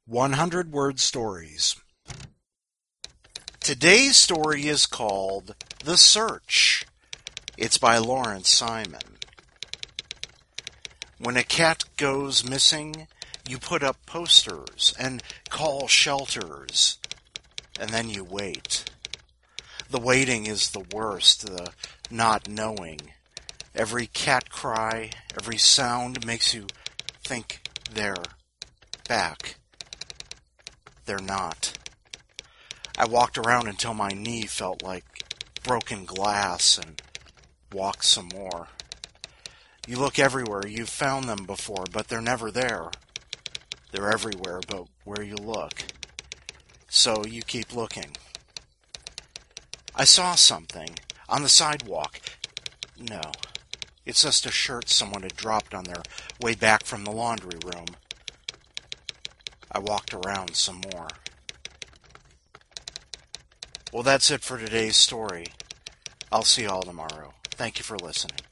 100-word stories. Today's story is called The Search. It's by Lawrence Simon. When a cat goes missing, you put up posters and call shelters, and then you wait. The waiting is the worst, the not knowing. Every cat cry, every sound makes you think they're back. They're not. I walked around until my knee felt like broken glass and walked some more. You look everywhere. You've found them before, but they're never there. They're everywhere but where you look. So you keep looking. I saw something on the sidewalk. No, it's just a shirt someone had dropped on their way back from the laundry room. I walked around some more. Well, that's it for today's story. I'll see you all tomorrow. Thank you for listening.